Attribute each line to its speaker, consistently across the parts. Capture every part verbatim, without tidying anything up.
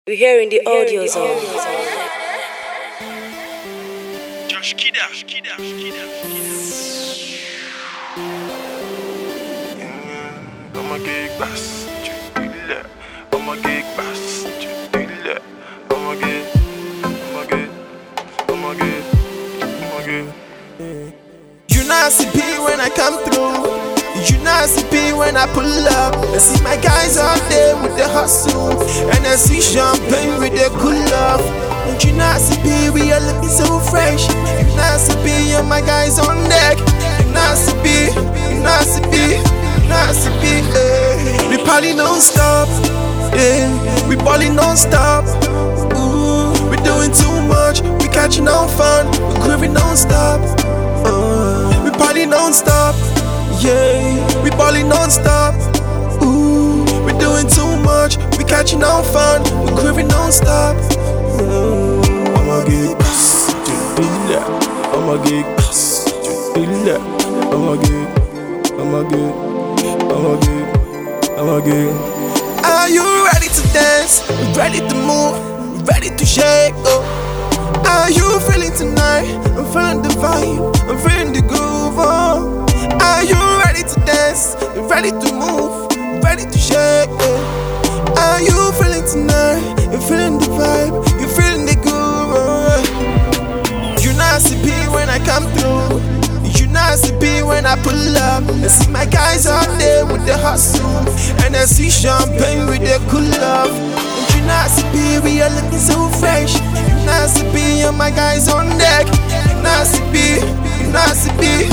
Speaker 1: We hear in the audio zone.
Speaker 2: Josh Kida, Kida, Kida, Kida. I'ma get bass, Judilla. I'ma get bass, Judilla. I'ma get, I'ma get, I'ma get, I'ma get.
Speaker 3: You know I see P when I come through. You know I see P when I pull up. I see my guys out there with the hustle, and I see champagne with the cool love. And you know I see P, we are looking so fresh. You know I see P, and my guys on deck. You know I see P, you know I see P, you know I see P. eh. We party non-stop, yeah. We balling non-stop. Ooh, we doing too much. We catching on fun. We grooving non-stop. Uh, we party non-stop. Yeah, we ballin' non-stop. Ooh, we doing too much. We catching on fun. We grooving non-stop. Mm. I'ma get pass, Judilla. I'ma get pass, Judilla. I'ma get, I'ma get, I'ma get, I'ma get. Are you ready to dance? Ready to move? Ready to shake? Oh, are you feeling tonight? I'm feeling the vibe. I'm feeling the groove. Oh. Are you ready to dance? Ready to move? Ready to shake? Yeah. Are you feeling tonight? You feeling the vibe? You feeling the groove? You know I see P when I come through. You know I see P when I pull up. I see my guys out there with the hustle, and I see champagne with the cool love. And you know I see P, we are looking so fresh. You know I see P, and my guys on deck. You know I see P, you know I see P.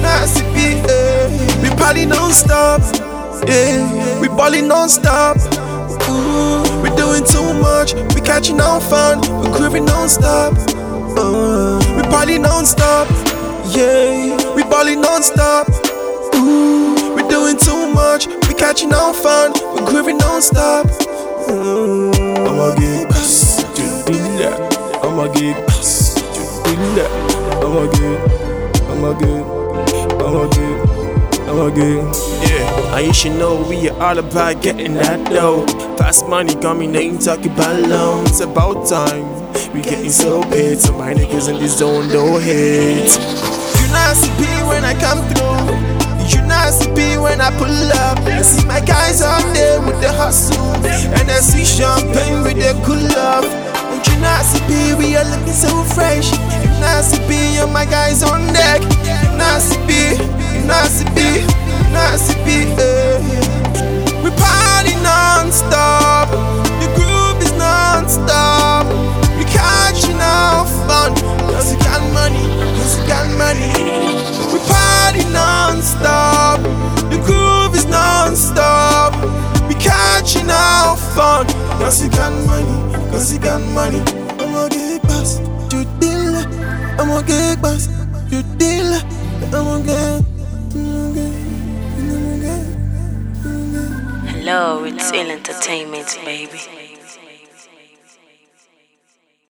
Speaker 3: We party non-stop, yeah. We ballin' non-stop. Ooh, we doing too much. We catching on fun. We grooving non-stop. Uh, we party non-stop, yeah. We ballin' non-stop. Ooh, we doing too much. We catching on fun. We grooving non-stop. Uh, I'ma get pass, Judilla. I'ma get pass, Judilla. I'ma get, I'ma get. I'ma get, I'ma get. Yeah, and you should know we are all about getting that dough. Fast money coming, ain't talking about loans. It's about time, we getting so paid. So my niggas in this zone don't hate. You know I see P when I come through. You know I see P when I pull up. I see my guys out there with the hustle, and I see champagne with the cool love. And you know I see P, we are looking so fresh. You know I see P, and my guys on deck. You know I see P, you know I see P, you know I see P. eh. We party non-stop. The groove is non-stop. We catching our fun, cause we got money, cause we got money. We party non-stop. The groove is non-stop. We catching our fun, cause we got money, cause we got money. I'ma get past Judilla. I'ma get past Judilla. I'ma get, I'ma get, I'ma get, I'ma get.
Speaker 1: Hello, it's Ill Entertainment, baby.